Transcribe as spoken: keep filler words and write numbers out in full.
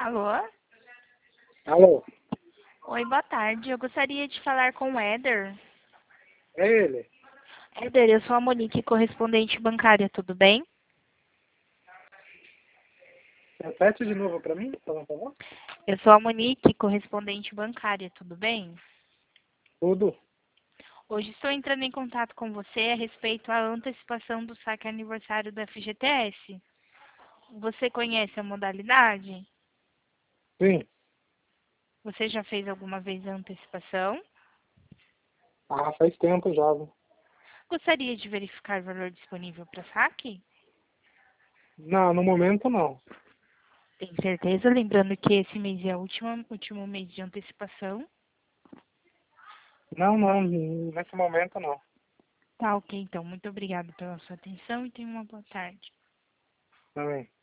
Alô? Alô? Oi, boa tarde. Eu gostaria de falar com o Éder. É ele? Éder, eu sou a Monique, correspondente bancária, tudo bem? Repete de novo pra mim, por favor. Eu sou a Monique, correspondente bancária, tudo bem? Tudo. Hoje estou entrando em contato com você a respeito à antecipação do saque aniversário do F G T S. Você conhece a modalidade? Sim. Você já fez alguma vez a antecipação? Ah, faz tempo já, viu? Gostaria de verificar o valor disponível para saque? Não, no momento não. Tem certeza? Lembrando que esse mês é o último, último mês de antecipação. Não, não, nesse momento não. Tá ok, então. Muito obrigada pela sua atenção e tenha uma boa tarde. Também.